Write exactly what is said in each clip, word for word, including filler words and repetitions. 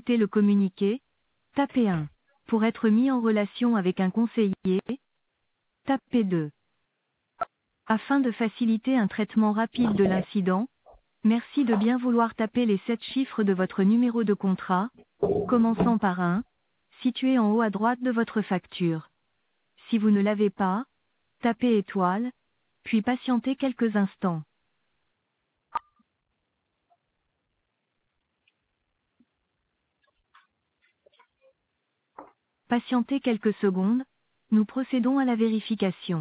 souhaitez le communiquer, tapez un. Pour être mis en relation avec un conseiller, tapez deux. Afin de faciliter un traitement rapide de l'incident, merci de bien vouloir taper les sept chiffres de votre numéro de contrat, commençant par un, situé en haut à droite de votre facture. Si vous ne l'avez pas, tapez étoile, puis patientez quelques instants. Patientez quelques secondes, nous procédons à la vérification.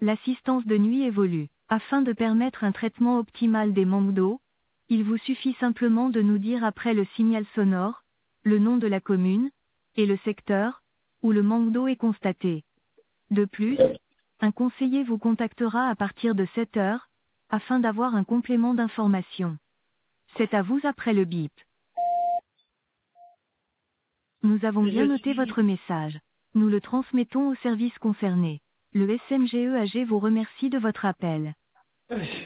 L'assistance de nuit évolue. Afin de permettre un traitement optimal des manques d'eau, il vous suffit simplement de nous dire après le signal sonore, le nom de la commune, et le secteur, où le manque d'eau est constaté. De plus, un conseiller vous contactera à partir de sept heures, afin d'avoir un complément d'information. C'est à vous après le bip. Nous avons bien Je noté suis... votre message. Nous le transmettons au service concerné. Le S M G E A G vous remercie de votre appel.